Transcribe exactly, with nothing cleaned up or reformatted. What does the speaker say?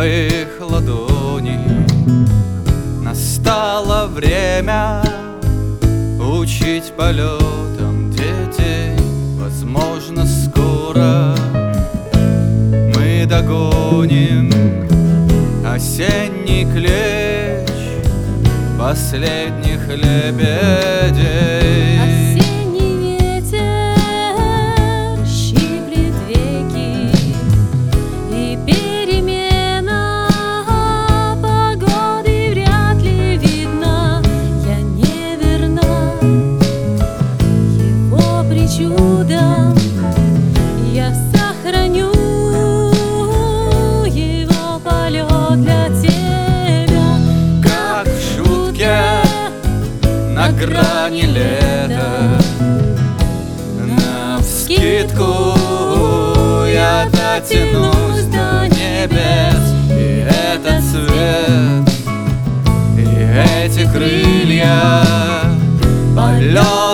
твоих ладоней. Настало время учить полетам детей. Возможно, скоро мы догоним осенний клещ последних лебедей. Осенний ветер щиплет веки, и перемена погоды вряд ли видна. Я не верна его причудам, я сохраню его полет для тебя. Как в шутке на грани лета, навскидку я дотянусь до небес. И этот цвет, и эти крылья, полет